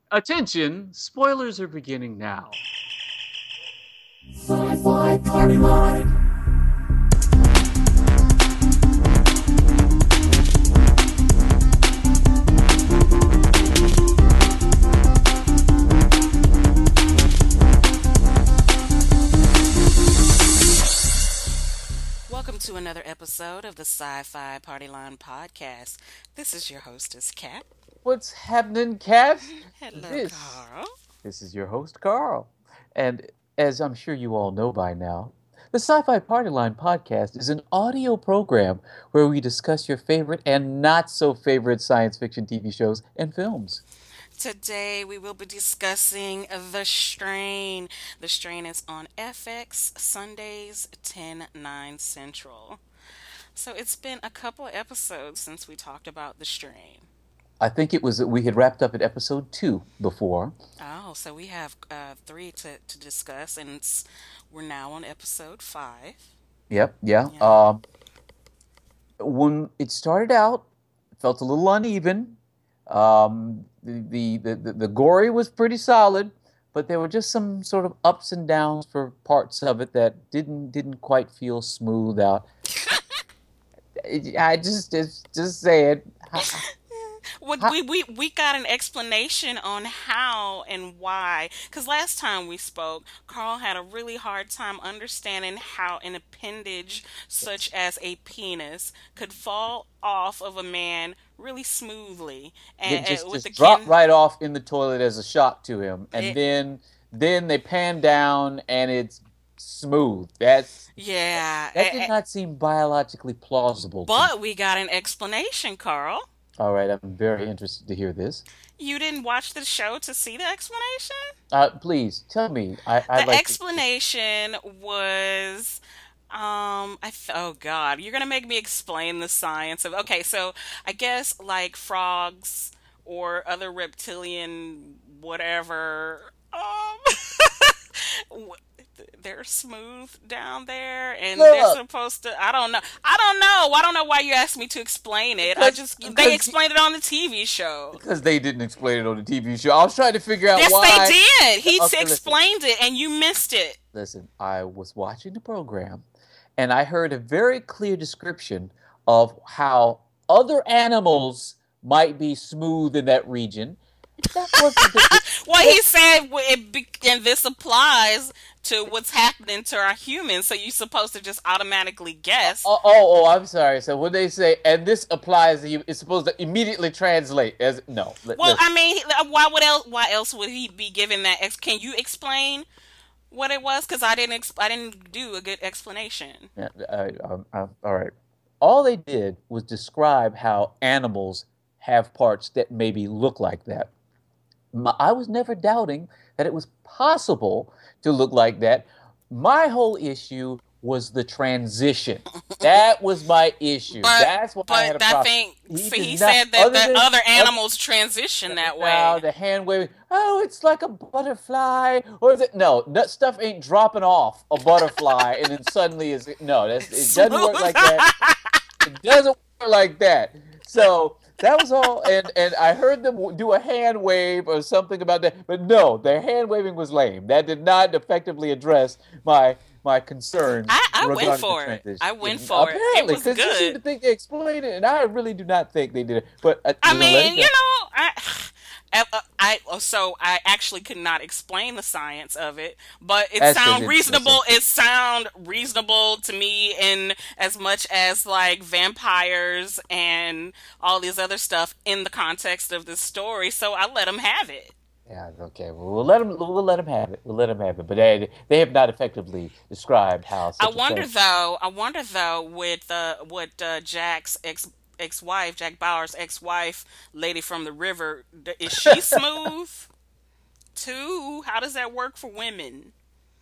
Attention, spoilers are beginning now. Sci-Fi Party Line. Welcome to another episode of the Sci-Fi Party Line podcast. This is your hostess, Kat. What's happening, Cat? Hello, This, Carl. this is your host, Carl. And as I'm sure you all know by now, the Sci-Fi Party Line podcast is an audio program where we discuss your favorite and not so favorite science fiction TV shows and films. Today we will be discussing The Strain. The Strain is on FX Sundays 10/9 Central. So it's been a couple of episodes since we talked about The Strain. I think it was we had wrapped up at episode 2 before. Oh, so we have three to discuss, and we're now on episode 5. Yep, yeah. Yeah. When it started out, it felt a little uneven. The gory was pretty solid, but there were just some sort of ups and downs for parts of it that didn't quite feel smooth out. I just say it. We got an explanation on how and why. Because last time we spoke, Carl had a really hard time understanding how an appendage such as a penis could fall off of a man really smoothly It just, with just the dropped right off in the toilet as a shock to him, and It- then they pan down and it's smooth. That yeah. did not seem biologically plausible to me. But we got an explanation, Carl. All right, I'm very interested to hear this. You didn't watch the show to see the explanation? Please tell me. I'd The like explanation was oh God, you're gonna make me explain the science of. Okay, so I guess like frogs or other reptilian whatever, w- they're smooth down there, and they're Look. supposed to. I don't know. I don't know why you asked me to explain it. Because- They because- explained it on the TV show. because they didn't explain it on the TV show. I was trying to figure out Yes, why. they did. He Okay, listen. explained it, and you missed it. Listen, I was watching the program, and I heard a very clear description of how other animals might be smooth in that region. That wasn't the, Well, he said, and this applies to what's happening to our humans, so you're supposed to just automatically guess. I'm sorry. So when they say, and this applies to you, it's supposed to immediately translate as no. Well, I mean, why else would he be giving that? Can you explain what it was? Because I didn't do a good explanation. Yeah, all right. All they did was describe how animals have parts that maybe look like that. I was never doubting that it was possible to look like that. My whole issue was the transition. That was my issue. That's why I had a That problem. thing, He he did not- said that other than- other animals transition that Now way. the hand waving. Oh, it's like a butterfly, or is it? No, that stuff ain't dropping off a butterfly and then suddenly is no. It doesn't work like that. It doesn't work like that. So that was all, and I heard them do a hand wave or something about that, but no, their hand waving was lame. That did not effectively address my concerns. I went regarding for the it. transition. I went for it. It Apparently, was because you seem good. to think they explained it, and I really do not think they did it. But I we're gonna let it mean, go. you know, I actually could not explain the science of it, but it That's sound an reasonable. It sound reasonable to me, in as much as like vampires and all this other stuff in the context of this story. So I let them have it. Yeah, okay. Well, we'll let them. We'll let them have it. We'll let them have it. But they have not effectively described how. Such I a wonder thing. though. I wonder though with what Jack's ex-wife, Jack Bauer's ex-wife, lady from the river, is she smooth too? How does that work for women?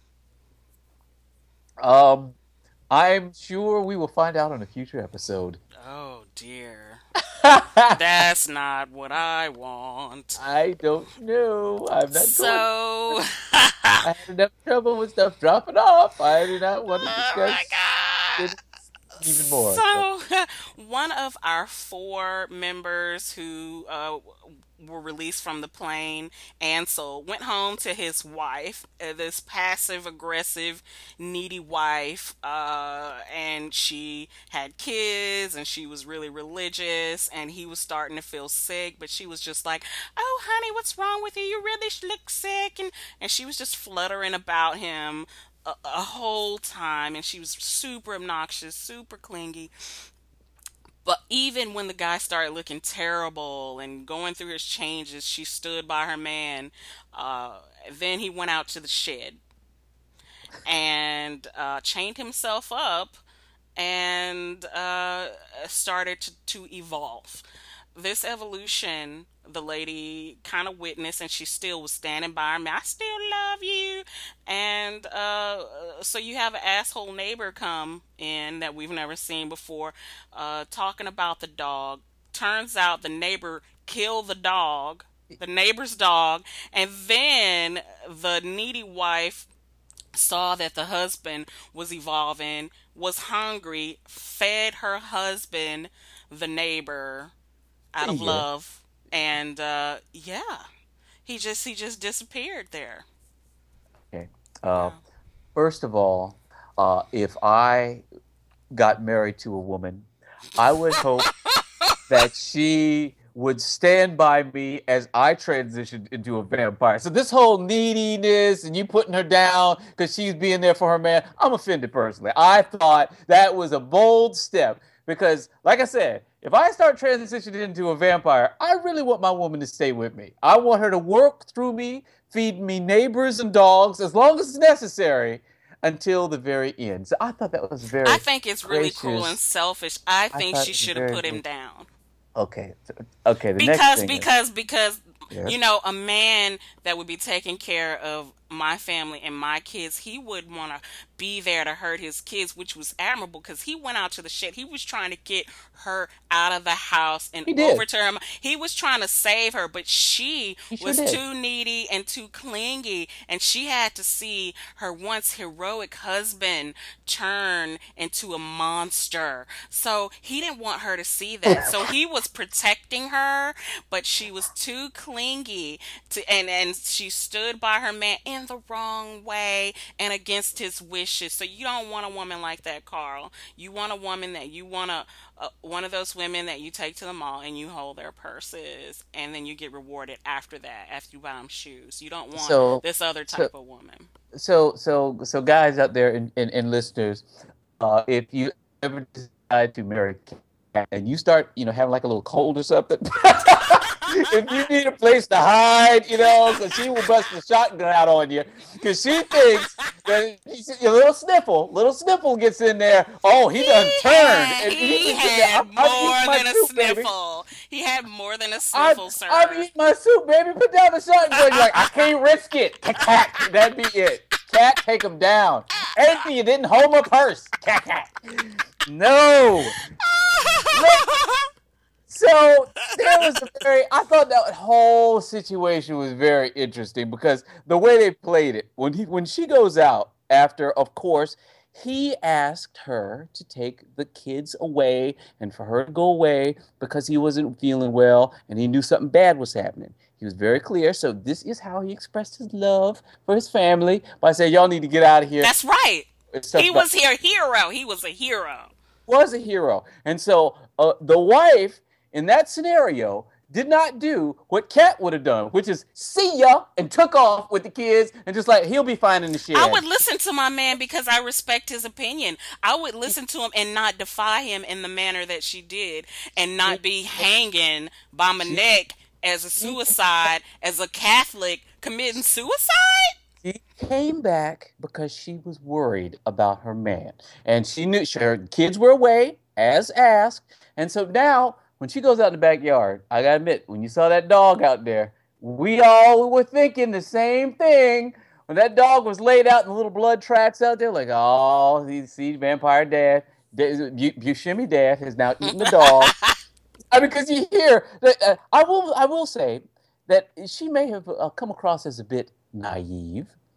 I'm sure we will find out on a future episode. Oh dear. That's not what I want. I don't know. I'm not going. So, I had enough trouble with stuff dropping off. I do not want to oh my discuss god. it even more. So, So, one of our four members who were released from the plane, Ansel, went home to his wife, this passive aggressive, needy wife, and she had kids and she was really religious, and he was starting to feel sick, but she was just like, "Oh, honey, what's wrong with you? You really look sick." And she was just fluttering about him a whole time, and she was super obnoxious, super clingy. But even when the guy started looking terrible and going through his changes, she stood by her man. Uh, then he went out to the shed and chained himself up and started to evolve. This evolution, the lady kind of witnessed, and she still was standing by me. I still love you. And so you have an asshole neighbor come in that we've never seen before, talking about the dog. Turns out the neighbor killed the dog, the neighbor's dog, and then the needy wife saw that the husband was evolving, was hungry, fed her husband, the neighbor, out of yeah. love, and yeah, he just disappeared there. Okay. Uh, Yeah. First of all, if I got married to a woman, I would hope that she would stand by me as I transitioned into a vampire. So this whole neediness and you putting her down because she's being there for her man, I'm offended personally. I thought that was a bold step because, like I said, if I start transitioning into a vampire, I really want my woman to stay with me. I want her to work through me, feed me neighbors and dogs as long as it's necessary until the very end. So I thought that was I very think it's really cruel and gracious. selfish. I I think thought she it was should have very put him gracious. down. Okay. Okay. The next because thing is, because because yeah. a man that would be taking care of my family and my kids, he would want to be there to hurt his kids, which was admirable because he went out to the shed. He was trying to get her out of the house and He over did. to her. He was trying to save her, but she He sure was did. too needy and too clingy, and she had to see her once heroic husband turn into a monster. So he didn't want her to see that. So he was protecting her, but she was too clingy and she stood by her man in the wrong way and against his wishes. So you don't want a woman like that, Carl. You want a woman that you want to one of those women that you take to the mall and you hold their purses and then you get rewarded after that after you buy them shoes. You don't want So, this other so, type of woman. so, guys out there and listeners, if you ever decide to marry a cat and you start, having like a little cold or something, if you need a place to hide, because she will bust the shotgun out on you, because she thinks that a little sniffle gets in there. Oh, he done turned, and he He was in there. had I'm eating more my than a soup, baby. sniffle. He had more than a I'm, sniffle, I'm sir. eating my soup, baby. Put down the shotgun. You're like, I can't risk it. Cat, that'd be it. Cat, take him down. Anthony, you didn't hold my purse. Cat. No. Look, so there was I thought that whole situation was very interesting because the way they played it, when she goes out after, of course, he asked her to take the kids away and for her to go away because he wasn't feeling well and he knew something bad was happening. He was very clear. So this is how he expressed his love for his family by saying, "Y'all need to get out of here." That's right. It's He stuff about was her hero. He was a hero. was a hero. And so the wife in that scenario did not do what Kat would have done, which is see ya and took off with the kids and just like he'll be fine in the I shed. would listen to my man because I respect his opinion. I would listen to him and not defy him in the manner that she did and She, not be hanging by my she, neck as a she, suicide, as a Catholic committing suicide? she came back because she was worried about her man. And she knew her kids were away as asked. And so now when she goes out in the backyard, I gotta admit, when you saw that dog out there, we all were thinking the same thing. When that dog was laid out in the little blood tracks out there, like, oh, you see, vampire dad, Buscemi dad has now eaten the dog. I mean, because you hear that, I will say that she may have come across as a bit naive,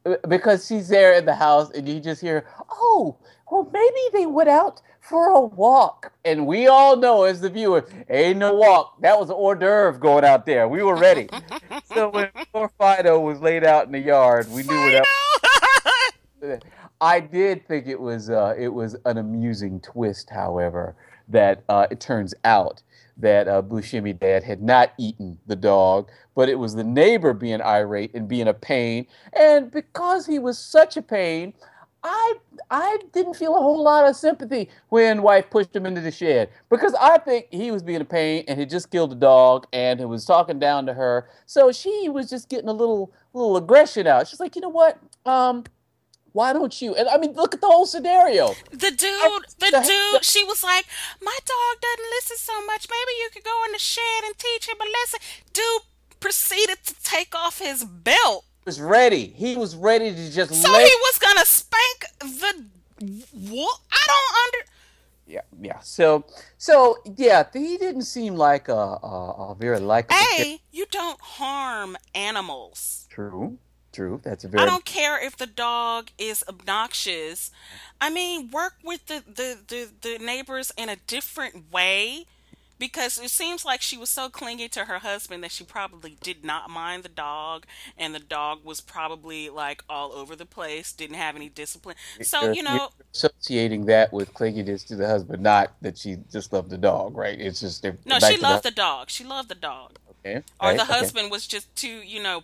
because she's there in the house and you just hear, oh, well, maybe they went out for a walk. And we all know as the viewer, ain't no walk. That was an hors d'oeuvre going out there. We were ready. So when poor Fido was laid out in the yard, we knew what Fido! I did think it was an amusing twist, however, that it turns out that Buscemi Dad had not eaten the dog, but it was the neighbor being irate and being a pain. And because he was such a pain, I I didn't feel a whole lot of sympathy when wife pushed him into the shed because I think he was being a pain and he just killed a dog and he was talking down to her. So she was just getting a little aggression out. She's like, you know what? Why don't you? And I mean, look at the whole scenario. She was like, my dog doesn't listen so much. Maybe you could go in the shed and teach him a lesson. Dude proceeded to take off his belt. Was ready. He was ready to just So he was gonna spank the wolf. I don't under. Yeah. So yeah, he didn't seem like a very likable. You don't harm animals. True. That's a I very. don't care if the dog is obnoxious. I mean, work with the neighbors in a different way. Because it seems like she was so clingy to her husband that she probably did not mind the dog, and the dog was probably like all over the place, didn't have any discipline. So, You're associating that with clinginess to the husband, not that she just loved the dog, right? It's just no, she loved the dog. She loved the dog. Okay. Or the husband was just too,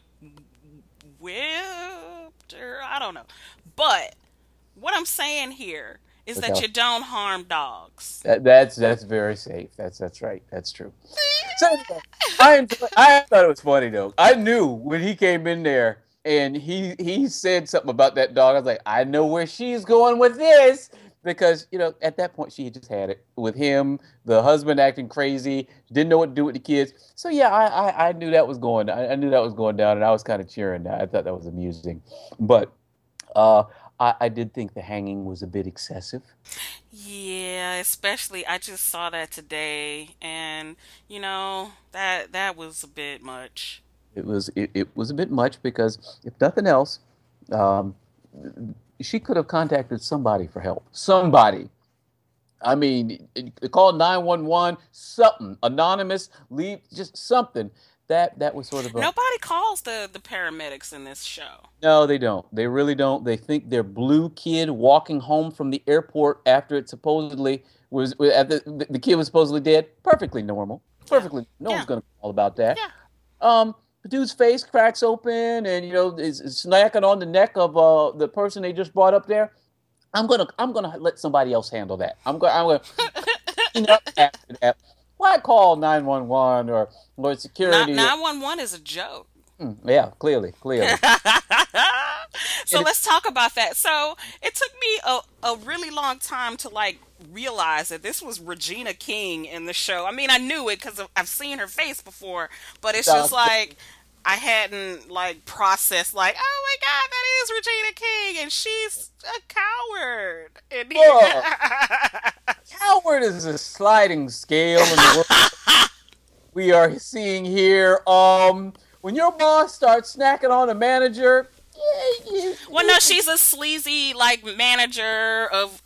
whipped her. I don't know. But what I'm saying here is that you don't harm dogs. That's very safe. That's right. That's true. So I thought it was funny though. I knew when he came in there and he said something about that dog. I was like, I know where she's going with this because at that point she had just had it with him, the husband acting crazy, didn't know what to do with the kids. So yeah, I knew that was going. I knew that was going down, and I was kind of cheering. I thought that was amusing, but. I did think the hanging was a bit excessive. Yeah, especially I just saw that today, and that was a bit much. It was a bit much because if nothing else, um, she could have contacted somebody for help. Somebody. I mean, call 911, something anonymous, leave just something. That was sort of nobody calls the paramedics in this show. No, they don't. They really don't. They think their blue kid walking home from the airport after it supposedly was the kid was supposedly dead. Perfectly normal. Perfectly. No one's gonna call about that. Yeah. The dude's face cracks open and is snacking on the neck of the person they just brought up there. I'm gonna let somebody else handle that. I'm gonna clean up after that. Why call 911 or security? 911 is a joke. Yeah, clearly. So let's talk about that. So it took me a really long time to realize that this was Regina King in the show. I mean, I knew it because I've seen her face before, but it's just like I hadn't processed oh my God, that is Regina King and she's a coward. Coward is a sliding scale in the world we are seeing here. When your boss starts snacking on a manager, well, no, she's a sleazy manager of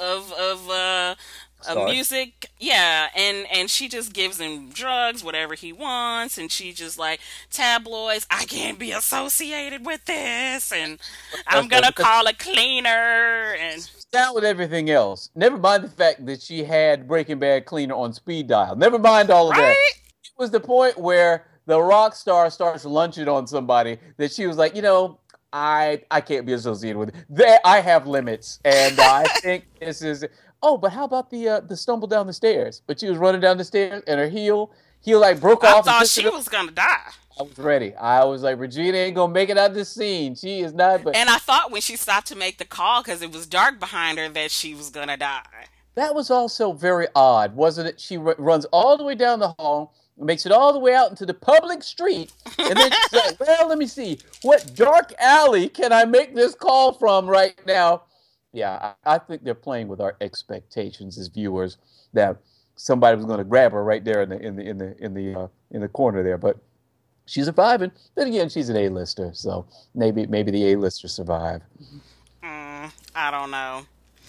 music, yeah, and she just gives him drugs, whatever he wants, and she just tabloids. I can't be associated with this, and I'm gonna call a cleaner and. Down with everything else. Never mind the fact that she had Breaking Bad cleaner on speed dial. Never mind all of that. It was the point where the rock star starts lunching on somebody that she was like, I can't be associated with it. I have limits, and I think this is. Oh, but how about the stumble down the stairs? But she was running down the stairs, and her heel broke off. I thought she was gonna die. I was ready. I was like, Regina ain't gonna make it out of this scene. She is not. But and I thought when she stopped to make the call because it was dark behind her that she was gonna die. That was also very odd, wasn't it? She runs all the way down the hall, makes it all the way out into the public street, and then she's like, well, let me see. What dark alley can I make this call from right now? Yeah, I think they're playing with our expectations as viewers that somebody was going to grab her right there in the corner there. But She's surviving. Then again, she's an A-lister, so maybe the A-listers survive. I don't know.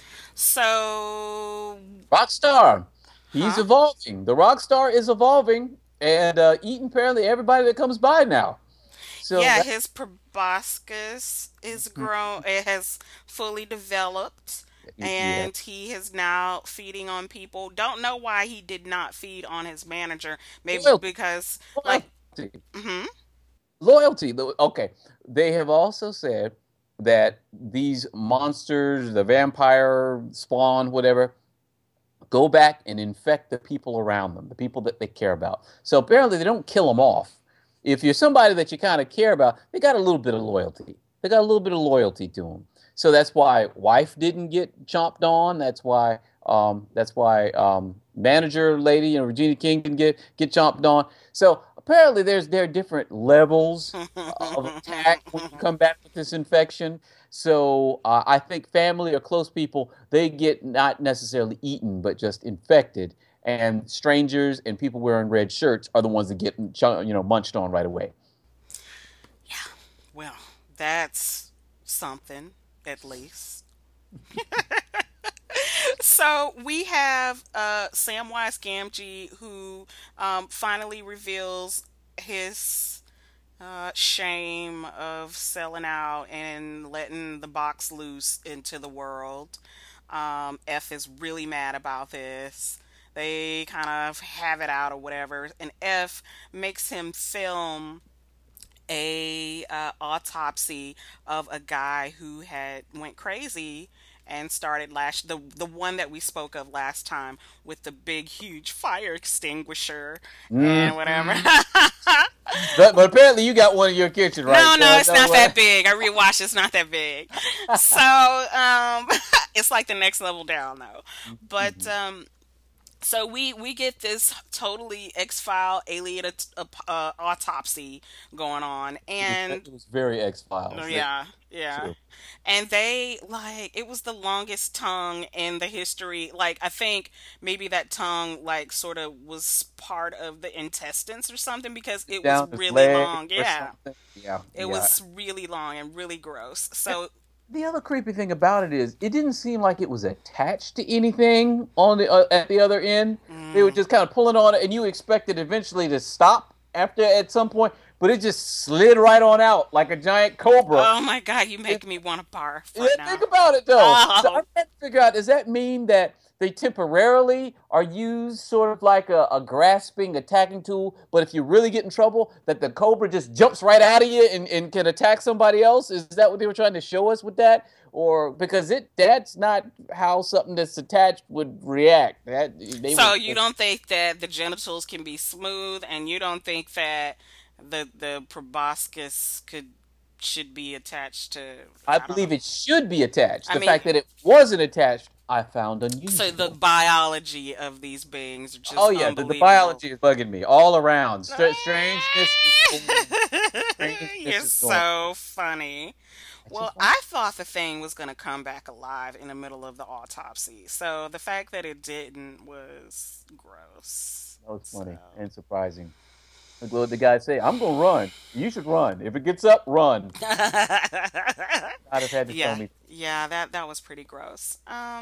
So, Rockstar, he's huh? evolving. The Rockstar is evolving and eating apparently everybody that comes by now. So Yeah, that his proboscis is grown. It has fully developed, yeah, and he is now feeding on people. Don't know why he did not feed on his manager. Maybe loyalty, because, like, loyalty, hmm loyalty. Okay, they have also said that these monsters, the vampire spawn, whatever, go back and infect the people around them, the people that they care about. So apparently they don't kill them off. If you're somebody that you kind of care about, they got a little bit of loyalty. They got a little bit of loyalty to them. So that's why wife didn't get chomped on. That's why manager lady, Regina King didn't get chomped on. So apparently there are different levels of attack when you come back with this infection. So I think family or close people, they get not necessarily eaten, but just infected. And strangers and people wearing red shirts are the ones that get munched on right away. well, that's something at least. So we have Samwise Gamgee who finally reveals his shame of selling out and letting the box loose into the world. F is really mad about this. They kind of have it out or whatever, and F makes him film a autopsy of a guy who had went crazy and started the one that we spoke of last time with the big huge fire extinguisher and whatever. Mhm. But apparently you got one in your kitchen, right? No, So no, I it's know not that what. big. I rewatched. It's not that big. So, it's like the next level down though. But Mhm. so we get this totally X File alien autopsy going on, and It was very X Files. yeah, yeah. True. And they like it was the longest tongue in the history. Like I think maybe that tongue like sort of was part of the intestines or something because it was Down his really leg long. or Yeah. something. Yeah, It yeah. was really long and really gross. And So, the other creepy thing about it is, it didn't seem like it was attached to anything on the at the other end. They were mm, just kind of pulling on it, and you expected eventually to stop after at some point, but it just slid right on out like a giant cobra. oh my God, you make me want to barf Yeah, right think now. about it though. So Oh, I'm trying to figure out, does that mean that they temporarily are used sort of like a grasping, attacking tool, but if you really get in trouble, that the cobra just jumps right out of you and can attack somebody else? Is that what they were trying to show us with that? Or because that's not how something that's attached would react. That they so were you don't think that the genitals can be smooth, and you don't think that the proboscis could should be attached to I I don't know. believe it should be attached. I The mean, fact that it wasn't attached, I found so the unusual. biology of these beings are Oh just yeah, the unbelievable. biology is bugging me all around. Strangeness is going. You're Strangeness is going. so funny. I Well, just want. I thought the thing was going to come back alive in the middle of the autopsy. So the fact that it didn't was gross. That was So, funny and surprising. Look what the guy say. I'm gonna run. You should run. If it gets up, run. I'd have had to tell yeah, me. yeah, that was pretty gross.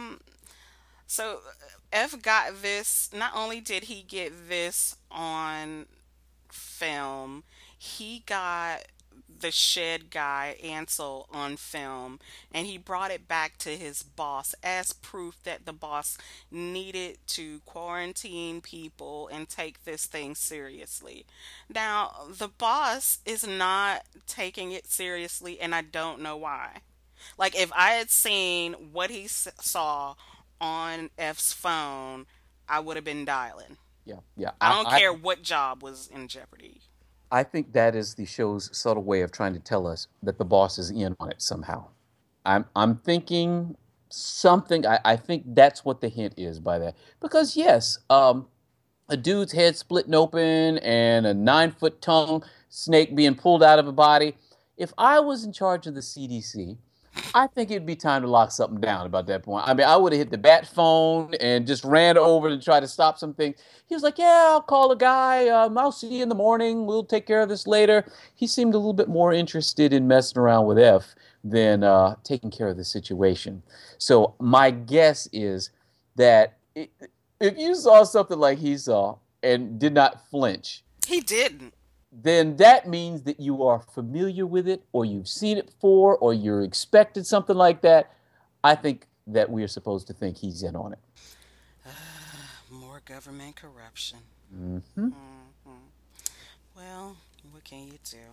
So F got this. Not only did he get this on film, he got the shed guy Ansel on film, and he brought it back to his boss as proof that the boss needed to quarantine people and take this thing seriously. Now the boss is not taking it seriously, and I don't know why. Like if I had seen what he saw on F's phone, I would have been dialing. Yeah, yeah. I don't care what job was in jeopardy. I think that is the show's subtle way of trying to tell us that the boss is in on it somehow. I'm thinking something. I think that's what the hint is by that. Because yes, a dude's head splitting open and a 9 foot tongue snake being pulled out of a body. If I was in charge of the CDC, I think it'd be time to lock something down about that point. I mean, I would have hit the bat phone and just ran over to try to stop some things. He was like, "Yeah, I'll call a guy. I'll see you in the morning. We'll take care of this later." He seemed a little bit more interested in messing around with F than taking care of the situation. So my guess is that if you saw something like he saw and did not flinch, He didn't. then that means that you are familiar with it, or you've seen it before, or you're expected something like that. I think that we are supposed to think he's in on it. More government corruption. Hmm. Well, what can you do?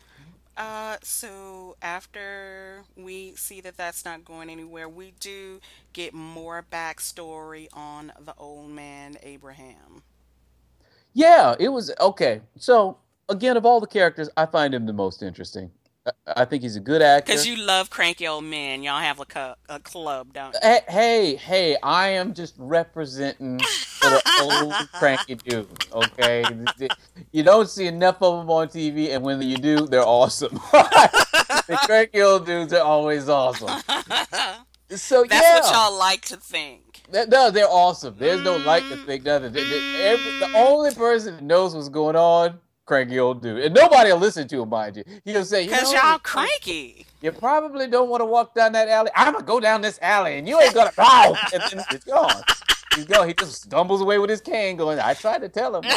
So after we see that that's not going anywhere, we do get more backstory on the old man Abraham. Yeah, it was okay. So again, of all the characters, I find him the most interesting. I think he's a good Cause actor. you love cranky old men. Y'all have a club, don't you? Hey, I am just representing for the old cranky dudes, okay? You don't see enough of them on TV, and when you do, they're awesome. The cranky old dudes are always awesome. So That's what yeah, y'all like to think. no, they're awesome. There's no like to Mm, think nothing. The only person that knows what's going on, cranky old dude, and nobody will listen to him, mind you. He'll say, Cause y'all cranky. you probably don't want to walk down that alley. I'm gonna go down this alley, and you ain't gonna go. And then it's gone. He's gone. He just stumbles away with his cane, going, "I tried to tell him."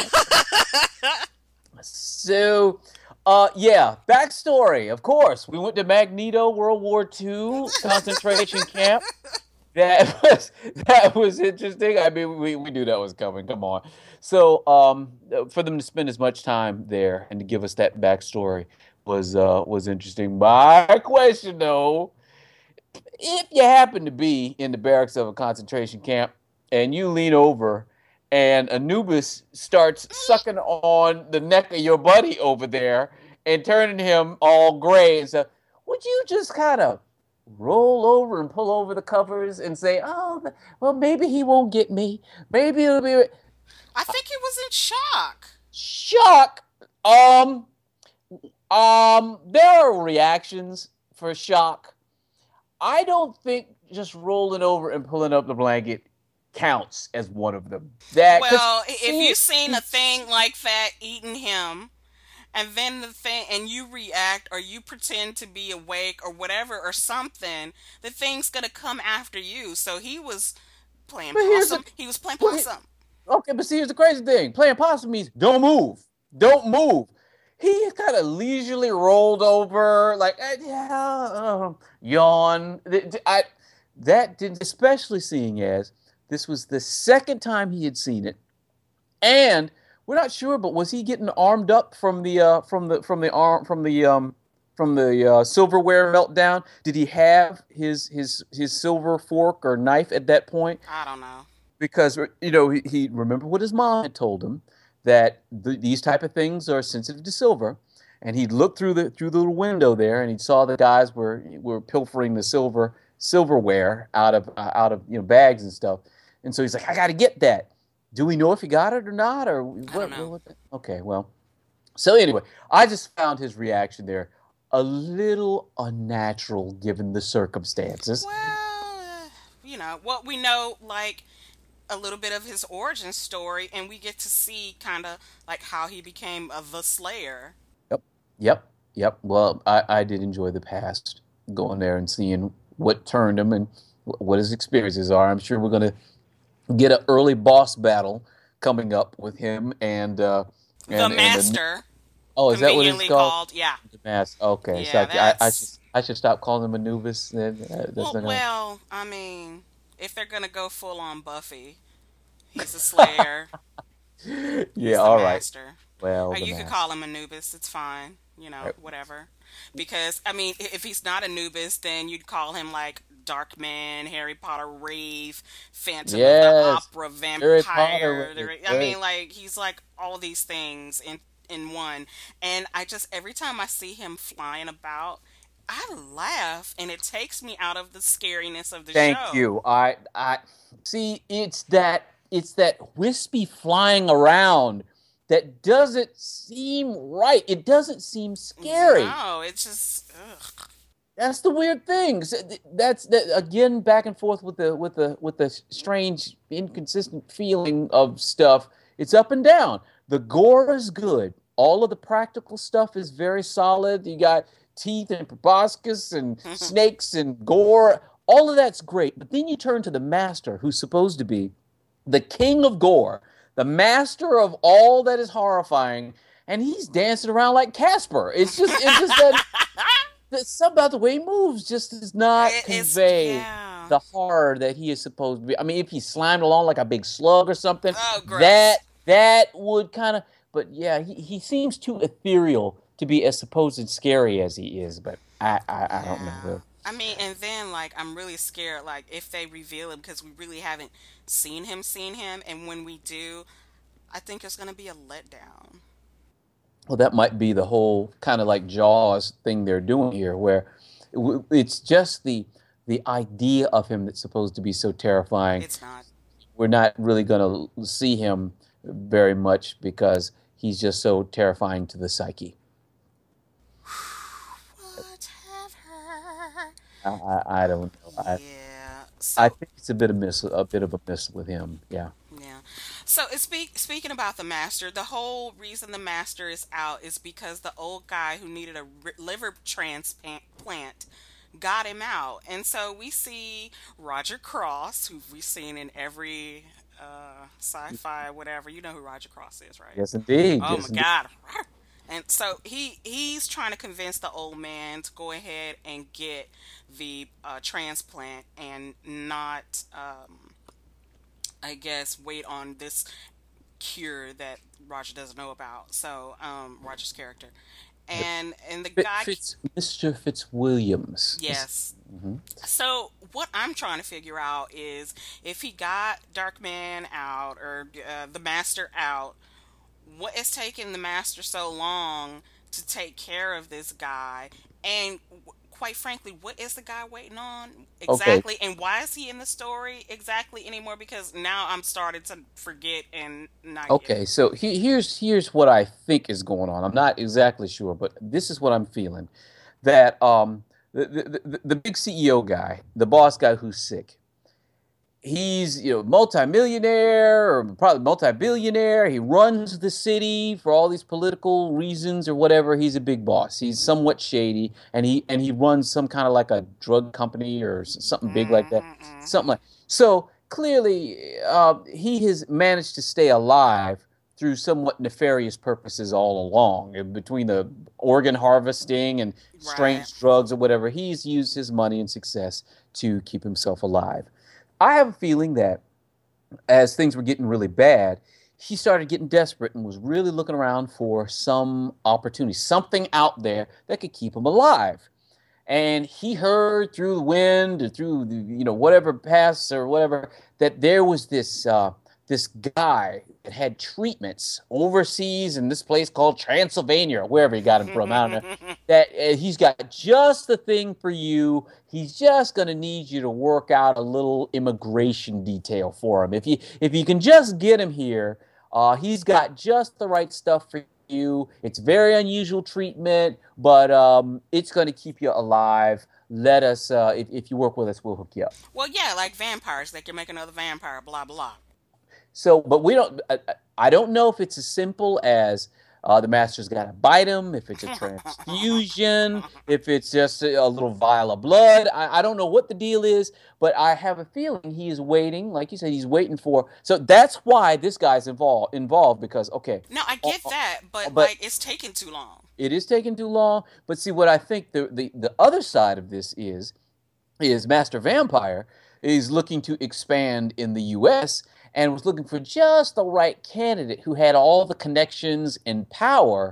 So, yeah, backstory. Of course, we went to Magneto World War II concentration camp. That was interesting. I mean, we knew that was coming. Come on. So, for them to spend as much time there and to give us that backstory was interesting. My question, though, if you happen to be in the barracks of a concentration camp and you lean over and Anubis starts sucking on the neck of your buddy over there and turning him all gray and stuff, would you just kind of roll over and pull over the covers and say, "Oh, well, maybe he won't get me. Maybe it'll be I think he was in shock. shock." There are reactions for shock. I don't think just rolling over and pulling up the blanket counts as one of them. That because Well, if you seen a thing like that eating him, and then the thing, and you react or you pretend to be awake or whatever or something, the thing's gonna come after you. So he was playing but here's the possum. He was playing but possum. okay, but see, here's the crazy thing: playing possum means don't move, don't move. He kind of leisurely rolled over, like yeah, yawn. That didn't, especially seeing as this was the second time he had seen it, and we're not sure, but was he getting armed up from the silverware meltdown? Did he have his silver fork or knife at that point? I don't know. Because he remember what his mom had told him that these type of things are sensitive to silver, and he looked through the little window there, and he saw the guys were pilfering the silverware out of bags and stuff, and so he's like, I got to get that. Do we know if he got it or not, or I don't know. Okay, well, so anyway, I just found his reaction there a little unnatural given the circumstances. Well, what we know, like a little bit of his origin story, and we get to see kind of like how he became the Slayer. Yep, yep. Well, I did enjoy the past, going there and seeing what turned him and what his experiences are. I'm sure we're going to get an early boss battle coming up with him and The Master, oh, is that what it's conveniently called? called. Yeah, The Mask. Okay, so yeah. I should stop calling him Anubis. Then that's not gonna... Well, I mean, if they're gonna go full on Buffy, he's a Slayer. Yeah, He's the all right. Master. Well, Or the you could Mask. call him Anubis. It's fine. Right. Whatever. Because I mean, if he's not Anubis, then you'd call him like Darkman, Harry Potter Wraith, Phantom of the Yes, Opera, Harry Potter Vampire. was I great. mean, like he's like all these things in one. And I just every time I see him flying about, I laugh, and it takes me out of the scariness of the Thank show. you. I see. It's that wispy flying around that doesn't seem right. It doesn't seem scary. No, it's just ugh. That's the weird thing. That's that again, back and forth with the strange, inconsistent feeling of stuff. It's up and down. The gore is good. All of the practical stuff is very solid. You got teeth and proboscis and snakes and gore. All of that's great. But then you turn to the master, who's supposed to be the king of gore, the master of all that is horrifying, and he's dancing around like Casper. It's just that something about the way he moves just does not convey Yeah. the horror that he is supposed to be. I mean, if he slimed along like a big slug or something, Oh, gross. that would kind of. But yeah, he seems too ethereal to be as supposed scary as he is. But I don't Yeah. know. I mean, and then like I'm really scared like if they reveal him because we really haven't seen him, and when we do, I think it's gonna be a letdown. Well, that might be the whole kind of like Jaws thing they're doing here, where it's just the idea of him that's supposed to be so terrifying. It's not. We're not really going to see him very much because he's just so terrifying to the psyche. Whatever. I don't know. Yeah. I So think it's a bit of a miss with him. Yeah. yeah. So speaking about the master, the whole reason the master is out is because the old guy who needed a liver transplant got him out. And so we see Roger Cross, who we've seen in every sci-fi whatever. You know who Roger Cross is, right? Yes, indeed. Oh my Yes, indeed. God. And so he's trying to convince the old man to go ahead and get the transplant and not I guess wait on this cure that Roger doesn't know about. So Roger's character and the guy. Mr. Fitzwilliams. Yes. Mhm. So what I'm trying to figure out is if he got Darkman out or the Master out, what is taking the Master so long to take care of this guy? And quite frankly, what is the guy waiting on Okay. exactly? And why is he in the story exactly anymore? Because now I'm starting to forget and not get it. Okay, so here's what I think is going on. I'm not exactly sure, but this is what I'm feeling. That the big CEO guy, the boss guy who's sick, he's multimillionaire or probably multi-billionaire. He runs the city for all these political reasons or whatever. He's a big boss. He's somewhat shady, and he runs some kind of like a drug company or something big like that. Mm-hmm. Something like so. Clearly, he has managed to stay alive through somewhat nefarious purposes all along. Between the organ harvesting and Right. strange drugs or whatever, he's used his money and success to keep himself alive. I have a feeling that as things were getting really bad, he started getting desperate and was really looking around for some opportunity, something out there that could keep him alive. And he heard through the wind or through whatever paths or whatever that there was this guy that had treatments overseas in this place called Transylvania or wherever he got him from. I don't know that he's got just the thing for you. He's just going to need you to work out a little immigration detail for him. If you can just get him here, he's got just the right stuff for you. It's very unusual treatment, but it's going to keep you alive. Let us, if you work with us, we'll hook you up. Well, yeah, like vampires. They can make another vampire. Blah blah. So, but we don't. I don't know if it's as simple as the master's got to bite him, if it's a transfusion, if it's just a little vial of blood. I don't know what the deal is, but I have a feeling he is waiting. Like you said, he's waiting for. So that's why this guy's involved because okay, No, I uh, get that, but but like it's taking too long. it is taking too long. But see, what I think the other side of this is Master Vampire is looking to expand in the US and was looking for just the right candidate who had all the connections and power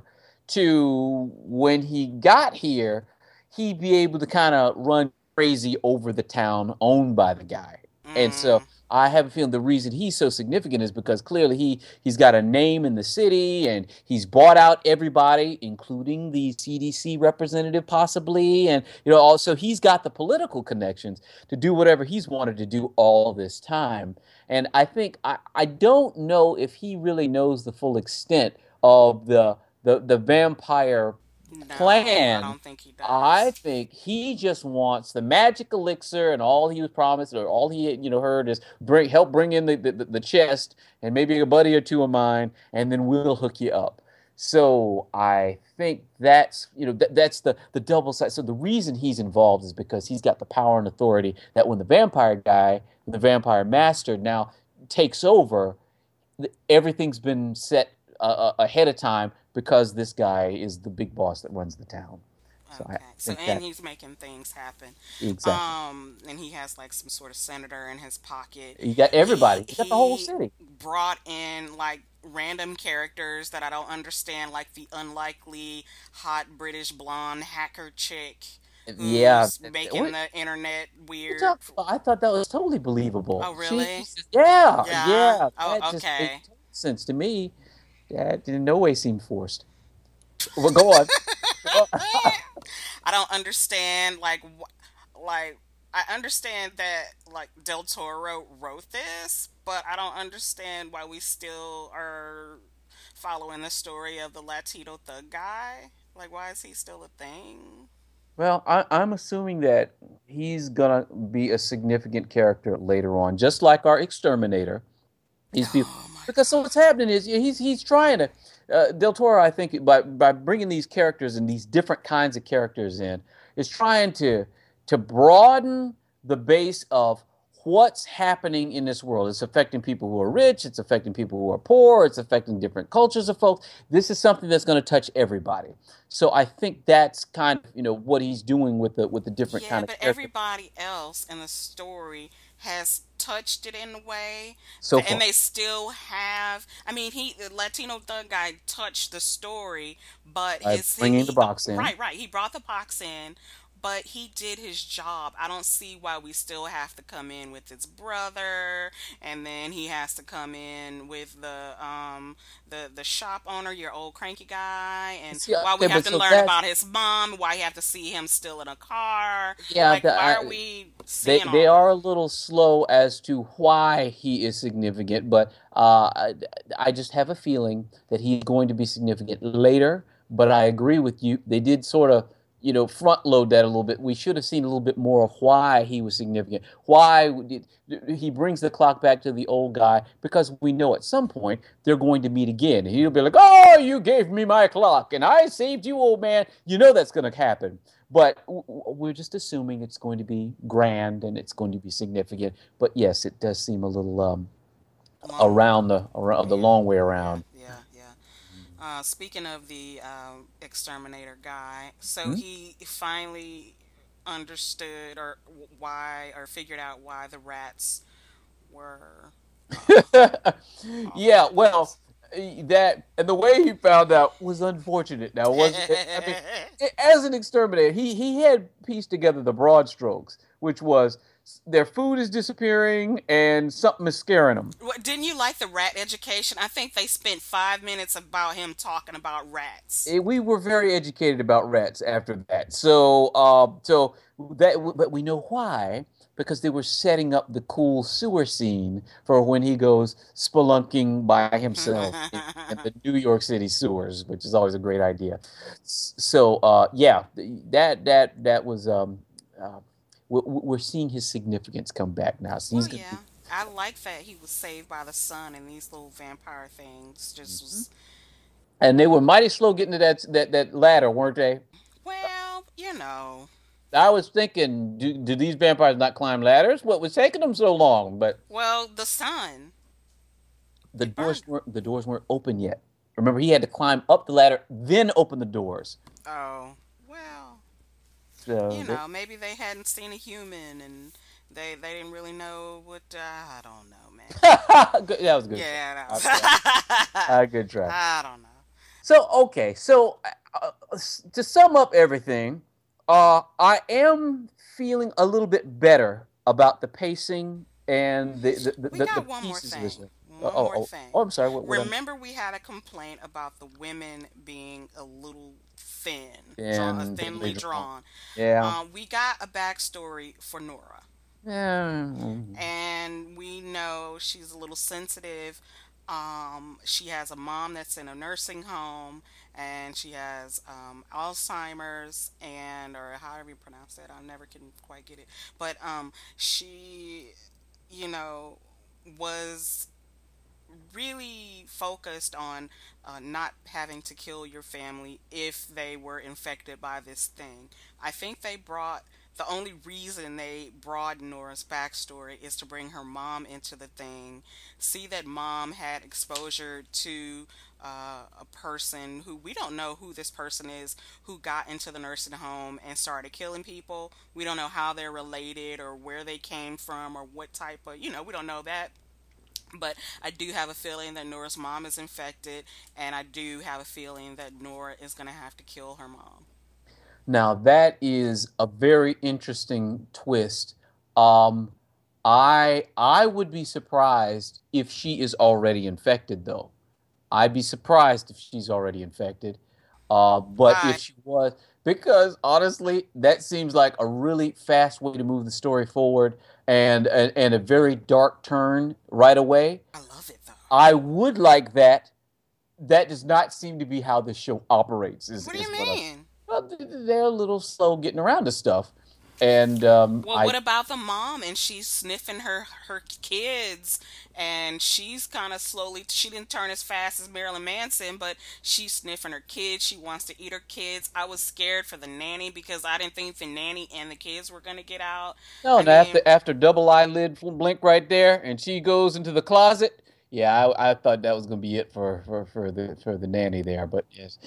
to when he got here, he'd be able to kind of run crazy over the town owned by the guy. And so Mm, I have a feeling the reason he's so significant is because clearly he's got a name in the city and he's bought out everybody, including the CDC representative possibly, and also he's got the political connections to do whatever he's wanted to do all this time. And I think I don't know if he really knows the full extent of the vampire No, I plan. don't think he I does. think he just wants the magic elixir, and all he was promised, or all he heard is bring in the chest, and maybe a buddy or two of mine, and then we'll hook you up. So I think that's that's the double side. So the reason he's involved is because he's got the power and authority that when the vampire guy, the vampire master now takes over, everything's been set ahead of time because this guy is the big boss that runs the town. So I Okay. So think and that he's making things happen. exactly. And he has like some sort of senator in his pocket. You got He everybody. You got the whole he city. brought in like random characters that I don't understand, like the unlikely hot British blonde hacker chick Yeah. who's making What the internet you weird. talk about? I thought that was totally believable. Oh, really? Yeah, Yeah. yeah. Oh, That just made okay. total sense to me. That in no way seemed forced. Well, go on. I don't understand like I understand that like Del Toro wrote this, but I don't understand why we still are following the story of the Latino thug guy. Like, why is he still a thing? Well, I'm assuming that he's gonna be a significant character later on, just like our exterminator. He's be Oh my because so what's happening is he's trying to Del Toro, I think, by bringing these characters and these different kinds of characters in, is trying to broaden the base of what's happening in this world. It's affecting people who are rich, it's affecting people who are poor, it's affecting different cultures of folks. This is something that's going to touch everybody. So I think that's kind of what he's doing with the different Yeah, kind of but characters everybody else in the story has touched it in a way, so and far. they still have. I mean, the Latino thug guy touched the story, but By bringing the he box in. right, right, he brought the box in, but he did his job. I don't see why we still have to come in with his brother, and then he has to come in with the shop owner, your old cranky guy, and See, why we okay, have but to so learn that's about his mom, why you have to see him still in a car. yeah, Like, why are we seeing they all are a this? little slow as to why he is significant, but I just have a feeling that he's going to be significant later. But I agree with you. They did sort of, front load that a little bit. We should have seen a little bit more of why he was significant. Why did he brings the clock back to the old guy because we know at some point they're going to meet again. He'll be like, "Oh, you gave me my clock and I saved you, old man." You know that's going to happen. But we're just assuming it's going to be grand and it's going to be significant. But yes, it does seem a little Long, around the yeah, long way yeah, around. yeah, yeah. Speaking of the exterminator guy, so Hmm? he finally understood or why or figured out why the rats were all over Yeah, the well, place. that and the way he found out was unfortunate. Now, wasn't it? I mean, as an exterminator, he had pieced together the broad strokes, which was their food is disappearing and something is scaring them. Didn't you like the rat education? I think they spent 5 minutes about him talking about rats. We were very educated about rats after that. So but we know why because they were setting up the cool sewer scene for when he goes spelunking by himself in the New York City sewers, which is always a great idea. So, yeah, that was we're seeing his significance come back now. So he's Well, going to be. yeah. I like that he was saved by the sun and these little vampire things just Mhm. was. And they were mighty slow getting to that ladder, weren't they? Well, you know. I was thinking, do these vampires not climb ladders? What was taking them so long? But Well, the sun. It burned. the doors weren't open yet. Remember, he had to climb up the ladder, then open the doors. Oh, well, So you know, maybe they hadn't seen a human and they didn't really know what. I don't know, man. that was a good try. Yeah, that I'll try. was. A good try. I don't know. So okay, to sum up everything, I am feeling a little bit better about the pacing and We the got one more pieces of this. thing. Thing. One more thing. I'm sorry. What I'm Remember, we had a complaint about the women being a little thin, and thinly drawn. yeah. We got a backstory for Nora, Yeah. and we know she's a little sensitive. She has a mom that's in a nursing home, and she has Alzheimer's, and or however you pronounce that. I never can quite get it, but she, you know, was really focused on not having to kill your family if they were infected by this thing. I think they brought the only reason they broadened Nora's backstory is to bring her mom into the thing, see that mom had exposure to a person who we don't know who this person is, who got into the nursing home and started killing people. We don't know how they're related or where they came from or what type of, we don't know that, but I do have a feeling that Nora's mom is infected, and I do have a feeling that Nora is going to have to kill her mom. Now that is a very interesting twist. Um, I would be surprised if she is already infected, though. I'd be surprised if she's already infected. But if Why? she was, because honestly, that seems like a really fast way to move the story forward and a very dark turn right away. I love it though. I would like that. That does not seem to be how the show operates. Is What do is you what I. mean? Well, they're a little slow getting around to stuff, and Well, what about the mom? And she's sniffing her kids, and she's kind of slowly. She didn't turn as fast as Marilyn Manson, but she's sniffing her kids. She wants to eat her kids. I was scared for the nanny because I didn't think the nanny and the kids were gonna get out. no, I and after mean, after double eyelid blink right there, and she goes into the closet. Yeah, I thought that was gonna be it for the nanny there, but yes,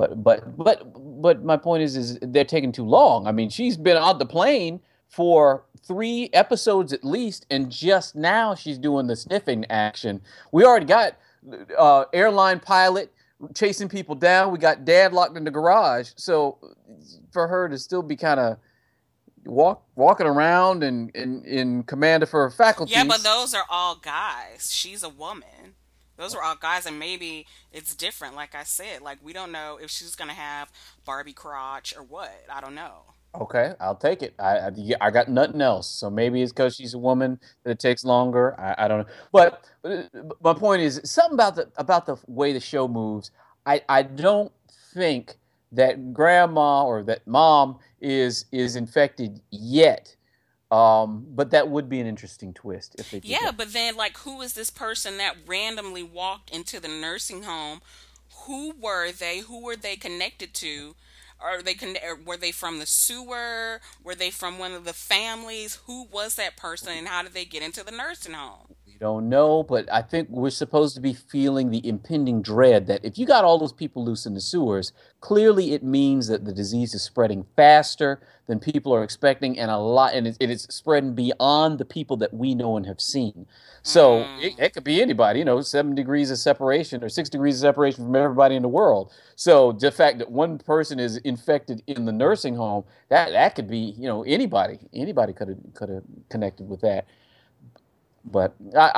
but my point is they're taking too long. I mean, she's been on the plane for 3 episodes at least, and just now she's doing the sniffing action. We already got airline pilot chasing people down. We got dad locked in the garage. So for her to still be kind of walking around and in command of her yeah, but faculties. those are all guys. She's a woman. Those are all guys, and maybe it's different. Like I said, like we don't know if she's gonna have Barbie crotch or what. I don't know. Okay, I'll take it. Yeah, I got nothing else. So maybe it's because she's a woman that it takes longer. I don't know. But my point is something about the way the show moves. I don't think that grandma or that mom is infected yet. But that would be an interesting twist if they did Yeah, that. but then like, who is this person that randomly walked into the nursing home? Who were they? Who were they connected to? Or were they from the sewer? Were they from one of the families? Who was that person, and how did they get into the nursing home? We don't know, but I think we're supposed to be feeling the impending dread that if you got all those people loose in the sewers, clearly it means that the disease is spreading faster than people are expecting, and it's spreading beyond the people that we know and have seen. So Mm. it could be anybody, 7 degrees of separation or 6 degrees of separation from everybody in the world. So the fact that one person is infected in the nursing home, that could be, anybody. Anybody could have connected with that. But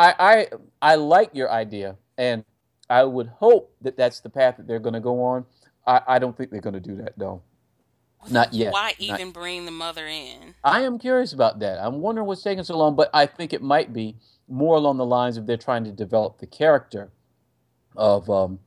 I like your idea, and I would hope that that's the path that they're going to go on. I don't think they're going to do that though. Not yet. Why Not. even bring the mother in? I am curious about that. I'm wondering what's taking so long, but I think it might be more along the lines of they're trying to develop the character of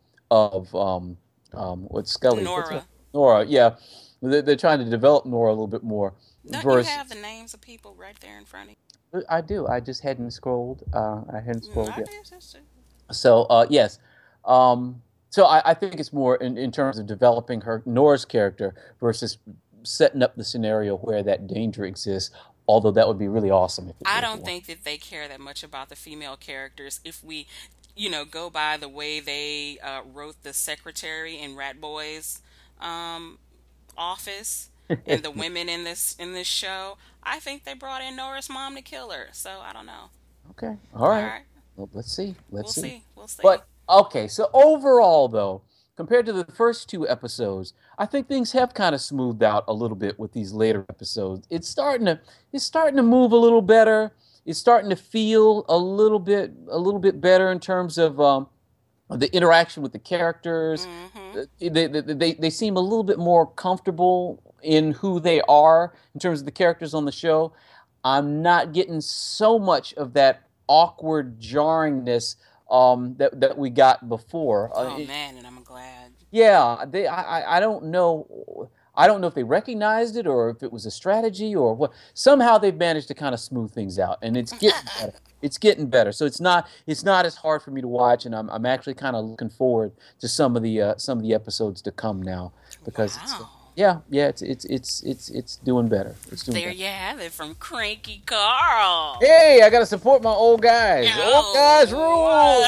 what's Scully? What's her? Nora. Nora? Yeah, they're trying to develop Nora a little bit more. Don't you Versus, have the names of people right there in front of I do. I just hadn't scrolled. I hadn't you? scrolled I yet. did. That's it. So yes, so I think it's more in terms of developing her Nora's character versus setting up the scenario where that danger exists. Although that would be really awesome if it I did don't go on. think that they care that much about the female characters if we, go by the way they wrote the secretary in Rat Boys um, office and the women in this show. I think they brought in Nora's mom to kill her. So I don't know. Okay, all All right. right, Well, let's see. we'll Let's see. see. We'll see. But okay, so overall though, compared to the first 2 episodes, I think things have kind of smoothed out a little bit with these later episodes. It's starting to move a little better. It's starting to feel a little bit better in terms of the interaction with the characters. Mm-hmm. They seem a little bit more comfortable in who they are in terms of the characters on the show. I'm not getting so much of that awkward jarringness that we got before. Oh man, and I'm glad. Yeah, I don't know. I don't know if they recognized it or if it was a strategy or what. Somehow they've managed to kind of smooth things out, and it's getting better. It's getting better. So it's not as hard for me to watch, and I'm actually kind of looking forward to some of the episodes to come now because Wow. yeah, it's doing better. It's doing There better. you have it from Cranky Carl. Hey, I gotta support my old guys. Old guys rule. Oh.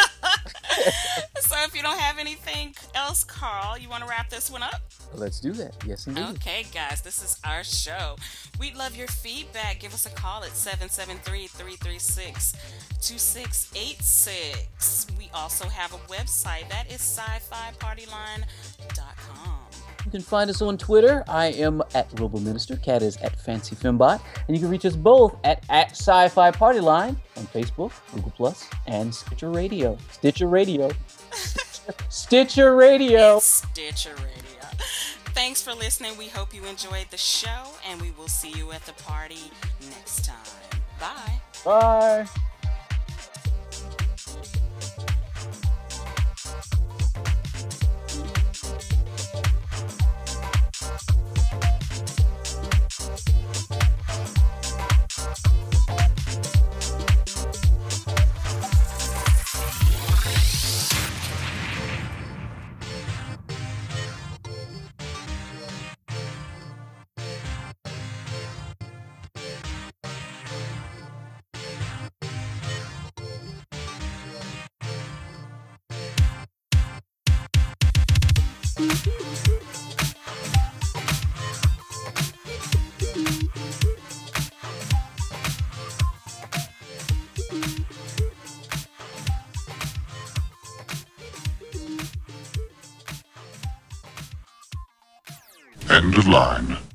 So if you don't have anything else, Carl, you want to wrap this one up? Let's do that. Yes, indeed. Okay, guys, this is our show. We'd love your feedback. Give us a call at 773-336-2686. We also have a website that is sci-fi partyline.com. You can find us on Twitter. I am at RoboMinister. Kat is at FancyFembot. And you can reach us both at Sci-Fi Party Line on Facebook, Google Plus, and Stitcher Radio. Stitcher Radio. Stitcher Radio. Stitcher Radio. Thanks for listening. We hope you enjoyed the show, and we will see you at the party next time. Bye. Bye. End of line.